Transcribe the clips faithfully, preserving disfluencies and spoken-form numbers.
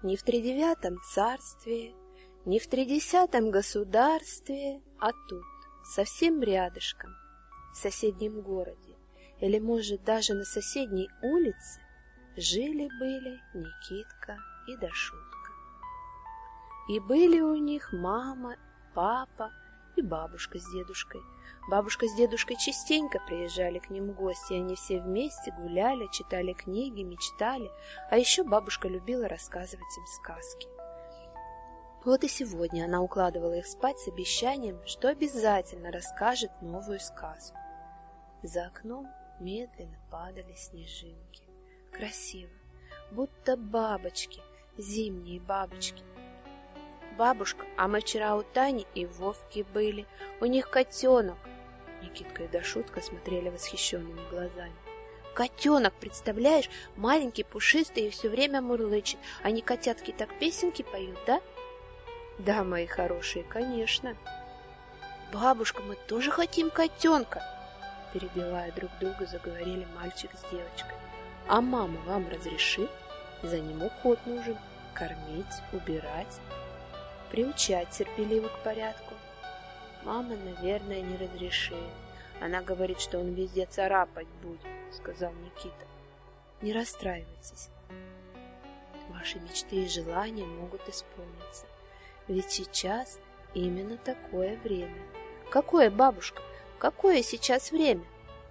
ни в тридевятом царстве, ни в тридесятом государстве, а тут, совсем рядышком, в соседнем городе, или, может, даже на соседней улице, жили-были Никитка и Дашутка. И были у них мама, папа и бабушка с дедушкой. Бабушка с дедушкой частенько приезжали к ним в гости, и они все вместе гуляли, читали книги, мечтали, а еще бабушка любила рассказывать им сказки. Вот и сегодня она укладывала их спать с обещанием, что обязательно расскажет новую сказку. За окном медленно падали снежинки. Красиво, будто бабочки, зимние бабочки. Бабушка, а мы вчера у Тани и Вовки были, у них котенок. Никитка и Дашутка смотрели восхищенными глазами. Котенок, представляешь, маленький, пушистый и все время мурлычет. Они, котятки, так песенки поют, да? Да, мои хорошие, конечно. Бабушка, мы тоже хотим котенка, перебивая друг друга, заговорили мальчик с девочкой. А мама вам разрешит? За ним уход нужен, кормить, убирать, приучать терпеливо к порядку. Мама, наверное, не разрешит. Она говорит, что он везде царапать будет, сказал Никита. Не расстраивайтесь. Ваши мечты и желания могут исполниться. Ведь сейчас именно такое время. Какое, бабушка? Какое сейчас время?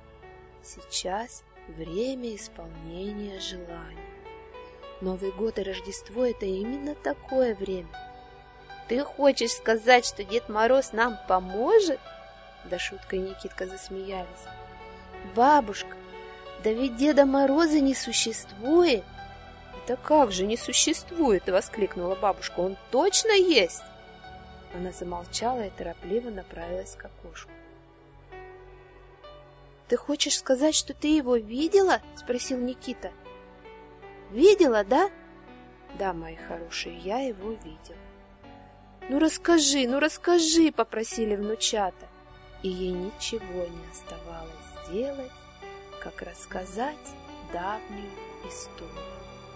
Сейчас время исполнения желаний. Новый год и Рождество — это именно такое время. Ты хочешь сказать, что Дед Мороз нам поможет? Дашутка и Никитка засмеялись. Бабушка, да ведь Деда Мороза не существует. Это как же не существует? Воскликнула бабушка. Он точно есть? Она замолчала и торопливо направилась к окошку. Ты хочешь сказать, что ты его видела? Спросил Никита. Видела, да? Да, мои хорошие, я его видел. Ну расскажи, ну расскажи, попросили внучата. И ей ничего не оставалось делать, как рассказать давнюю историю.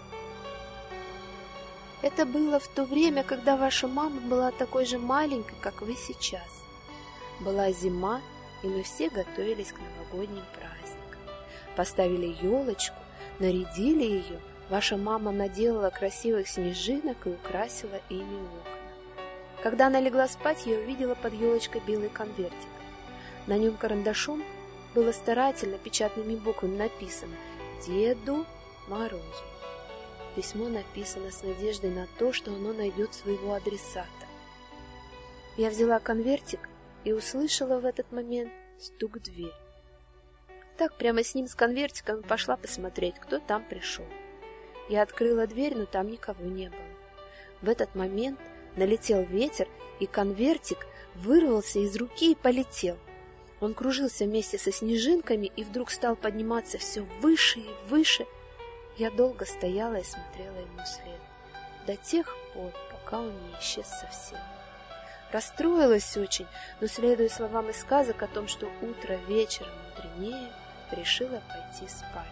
Это было в то время, когда ваша мама была такой же маленькой, как вы сейчас. Была зима, и мы все готовились к новогодним праздникам. Поставили елочку, нарядили ее, ваша мама наделала красивых снежинок и украсила ими окна. Когда она легла спать, я увидела под елочкой белый конвертик. На нем карандашом было старательно печатными буквами написано «Деду Морозу». Письмо написано с надеждой на то, что оно найдет своего адресата. Я взяла конвертик и услышала в этот момент стук в дверь. Так прямо с ним, с конвертиком, пошла посмотреть, кто там пришел. Я открыла дверь, но там никого не было. В этот момент налетел ветер, и конвертик вырвался из руки и полетел. Он кружился вместе со снежинками и вдруг стал подниматься все выше и выше. Я долго стояла и смотрела ему вслед, до тех пор, пока он не исчез совсем. Расстроилась очень, но, следуя словам из сказок о том, что утро вечером мудренее, решила пойти спать.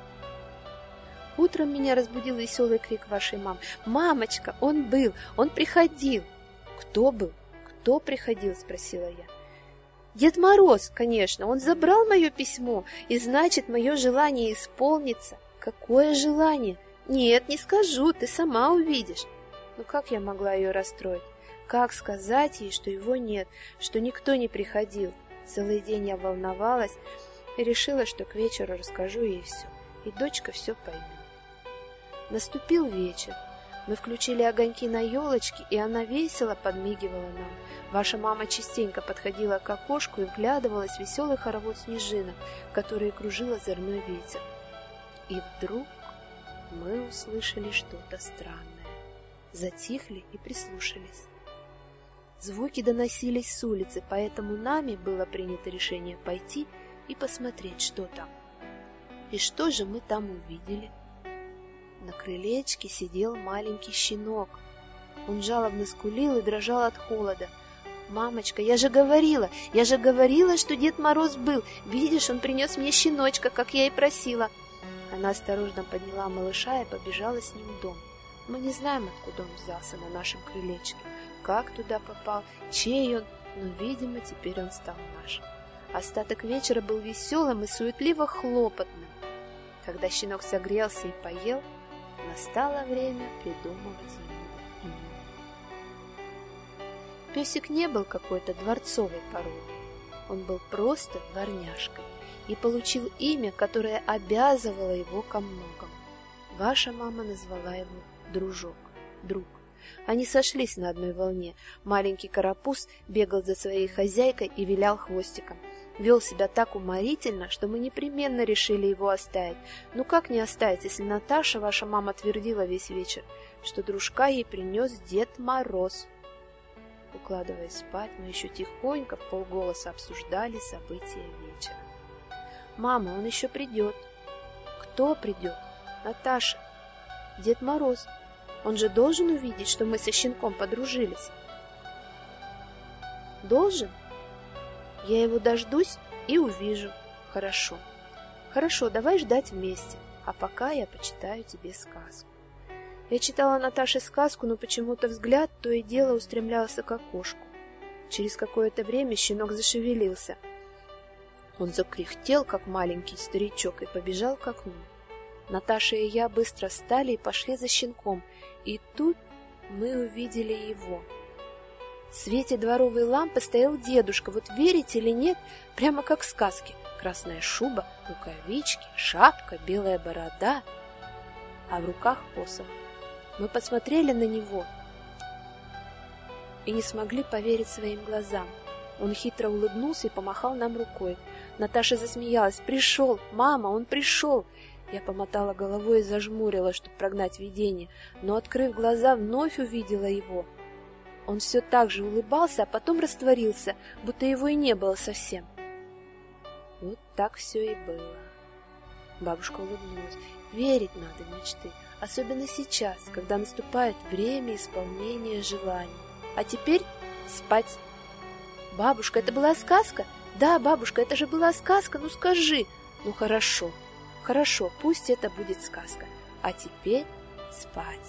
Утром меня разбудил веселый крик вашей мамы. «Мамочка, он был, он приходил!» «Кто был? Кто приходил?» — спросила я. «Дед Мороз, конечно, он забрал мое письмо, и значит, мое желание исполнится». «Какое желание?» «Нет, не скажу, ты сама увидишь». Ну как я могла ее расстроить? Как сказать ей, что его нет, что никто не приходил? Целый день я волновалась и решила, что к вечеру расскажу ей все, и дочка все поймет. Наступил вечер. Мы включили огоньки на елочке, и она весело подмигивала нам. Ваша мама частенько подходила к окошку и вглядывалась в веселый хоровод снежинок, которые кружил озорной ветер. И вдруг мы услышали что-то странное. Затихли и прислушались. Звуки доносились с улицы, поэтому нами было принято решение пойти и посмотреть, что там. И что же мы там увидели? На крылечке сидел маленький щенок. Он жалобно скулил и дрожал от холода. «Мамочка, я же говорила, я же говорила, что Дед Мороз был. Видишь, он принес мне щеночка, как я и просила». Она осторожно подняла малыша и побежала с ним в дом. Мы не знаем, откуда он взялся на нашем крылечке, как туда попал, чей он, но, видимо, теперь он стал наш. Остаток вечера был веселым и суетливо хлопотным. Когда щенок согрелся и поел, настало время придумывать ему имя. Песик не был какой-то дворцовой породы. Он был просто дворняжкой и получил имя, которое обязывало его ко многому. Ваша мама назвала его Дружок, друг. Они сошлись на одной волне. Маленький карапуз бегал за своей хозяйкой и вилял хвостиком. Вел себя так уморительно, что мы непременно решили его оставить. Ну как не оставить, если Наташа, ваша мама, твердила весь вечер, что дружка ей принес Дед Мороз. Укладываясь спать, мы еще тихонько вполголоса обсуждали события вечера. Мама, он еще придет. Кто придет? Наташа. Дед Мороз. Он же должен увидеть, что мы со щенком подружились. Должен? Я его дождусь и увижу. Хорошо. Хорошо, давай ждать вместе. А пока я почитаю тебе сказку. Я читала Наташе сказку, но почему-то взгляд то и дело устремлялся к окошку. Через какое-то время щенок зашевелился. Он закряхтел, как маленький старичок, и побежал к окну. Наташа и я быстро встали и пошли за щенком, и тут мы увидели его. В свете дворовой лампы стоял дедушка, вот верите или нет, прямо как в сказке. Красная шуба, рукавички, шапка, белая борода, а в руках посох. Мы посмотрели на него и не смогли поверить своим глазам. Он хитро улыбнулся и помахал нам рукой. Наташа засмеялась. «Пришел! Мама, он пришел!» Я помотала головой и зажмурила, чтобы прогнать видение, но, открыв глаза, вновь увидела его. Он все так же улыбался, а потом растворился, будто его и не было совсем. Вот так все и было. Бабушка улыбнулась. Верить надо в мечты, особенно сейчас, когда наступает время исполнения желаний. А теперь спать. Бабушка, это была сказка? Да, бабушка, это же была сказка, ну скажи. Ну хорошо. Хорошо, пусть это будет сказка. А теперь спать.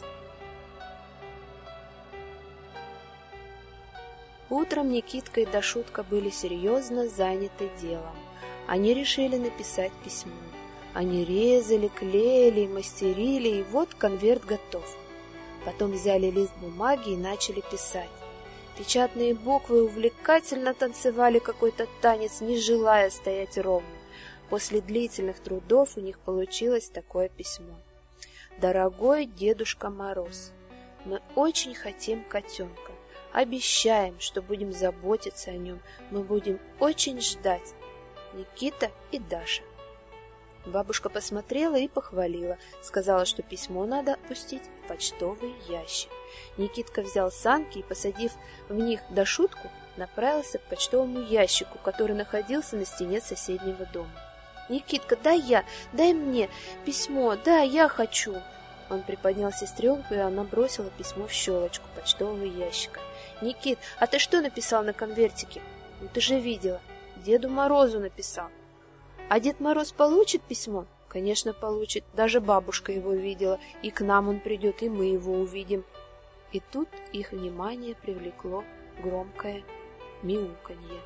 Утром Никитка и Дашутка были серьезно заняты делом. Они решили написать письмо. Они резали, клеили, мастерили, и вот конверт готов. Потом взяли лист бумаги и начали писать. Печатные буквы увлекательно танцевали какой-то танец, не желая стоять ровно. После длительных трудов у них получилось такое письмо. «Дорогой Дедушка Мороз, мы очень хотим котенка. Обещаем, что будем заботиться о нем. Мы будем очень ждать. Никита и Даша». Бабушка посмотрела и похвалила. Сказала, что письмо надо опустить в почтовый ящик. Никитка взял санки и, посадив в них Дашутку, направился к почтовому ящику, который находился на стене соседнего дома. «Никитка, дай я, дай мне письмо, да, я хочу!» Он приподнял сестренку, и она бросила письмо в щелочку почтового ящика. «Никит, а ты что написал на конвертике?» «Ну ты же видела, Деду Морозу написал». «А Дед Мороз получит письмо?» «Конечно, получит, даже бабушка его видела, и к нам он придет, и мы его увидим». И тут их внимание привлекло громкое мяуканье.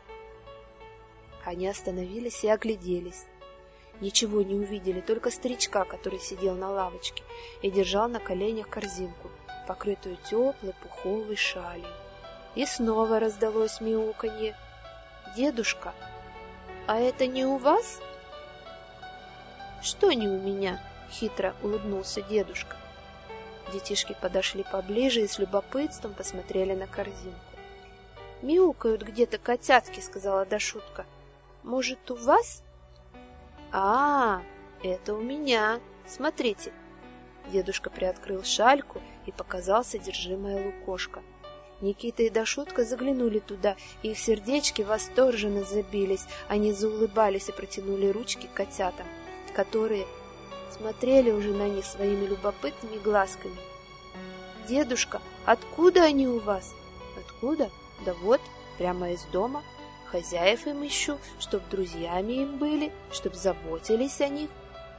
Они остановились и огляделись. Ничего не увидели, только старичка, который сидел на лавочке и держал на коленях корзинку, покрытую теплой пуховой шалью. И снова раздалось мяуканье. «Дедушка, а это не у вас?» «Что не у меня?» — хитро улыбнулся дедушка. Детишки подошли поближе и с любопытством посмотрели на корзинку. «Мяукают где-то котятки», — сказала Дашутка. «Может, у вас?» «А, это у меня. Смотрите». Дедушка приоткрыл шальку и показал содержимое лукошка. Никита и Дашутка заглянули туда, и их сердечки восторженно забились. Они заулыбались и протянули ручки к котятам, которые смотрели уже на них своими любопытными глазками. «Дедушка, откуда они у вас?» «Откуда? Да вот, прямо из дома. Хозяев им ищу, чтоб друзьями им были, чтоб заботились о них».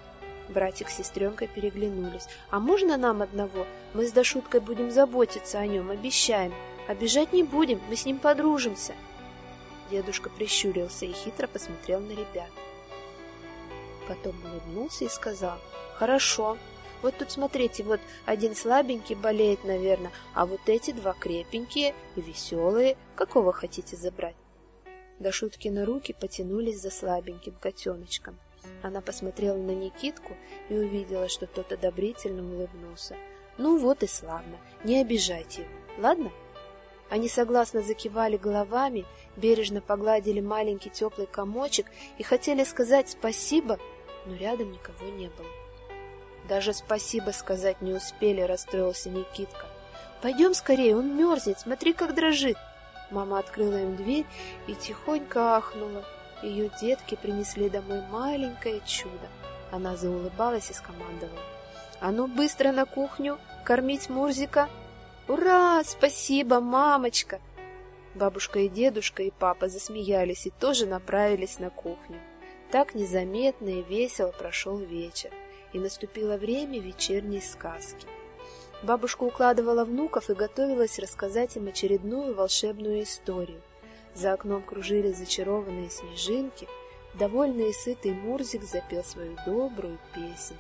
Братик с сестренкой переглянулись. «А можно нам одного? Мы с Дашуткой будем заботиться о нем, обещаем. Обижать не будем, мы с ним подружимся». Дедушка прищурился и хитро посмотрел на ребят. Потом улыбнулся и сказал: «Хорошо. Вот тут смотрите, вот один слабенький болеет, наверное, а вот эти два крепенькие и веселые. Какого хотите забрать?» Дашуткины руки потянулись за слабеньким котеночком. Она посмотрела на Никитку и увидела, что тот одобрительно улыбнулся. «Ну вот и славно, не обижайте его, ладно?» Они согласно закивали головами, бережно погладили маленький теплый комочек и хотели сказать спасибо, но рядом никого не было. Даже спасибо сказать не успели, расстроился Никитка. «Пойдем скорее, он мерзнет, смотри, как дрожит!» Мама открыла им дверь и тихонько ахнула. Ее детки принесли домой маленькое чудо. Она заулыбалась и скомандовала: «А ну быстро на кухню, кормить Мурзика!» «Ура! Спасибо, мамочка!» Бабушка и дедушка и папа засмеялись и тоже направились на кухню. Так незаметно и весело прошел вечер, и наступило время вечерней сказки. Бабушка укладывала внуков и готовилась рассказать им очередную волшебную историю. За окном кружились зачарованные снежинки, довольный и сытый Мурзик запел свою добрую песнь.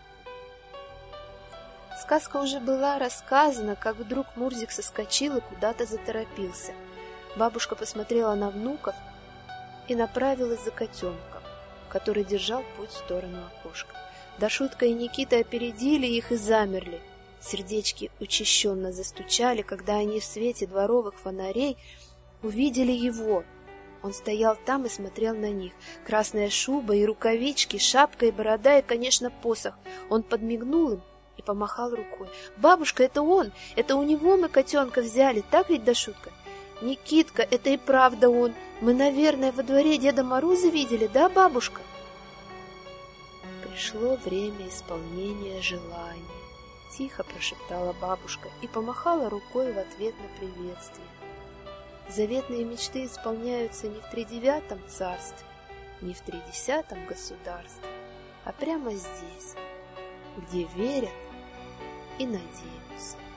Сказка уже была рассказана, как вдруг Мурзик соскочил и куда-то заторопился. Бабушка посмотрела на внуков и направилась за котенком, который держал путь в сторону окошка. Дашутка и Никита опередили их и замерли. Сердечки учащенно застучали, когда они в свете дворовых фонарей увидели его. Он стоял там и смотрел на них. Красная шуба и рукавички, шапка и борода и, конечно, посох. Он подмигнул им и помахал рукой. «Бабушка, это он! Это у него мы котенка взяли, так ведь, Дашутка?» «Никитка, это и правда он! Мы, наверное, во дворе Деда Мороза видели, да, бабушка?» Пришло время исполнения желаний. Тихо прошептала бабушка и помахала рукой в ответ на приветствие. Заветные мечты исполняются не в тридевятом царстве, не в тридесятом государстве, а прямо здесь, где верят и надеются.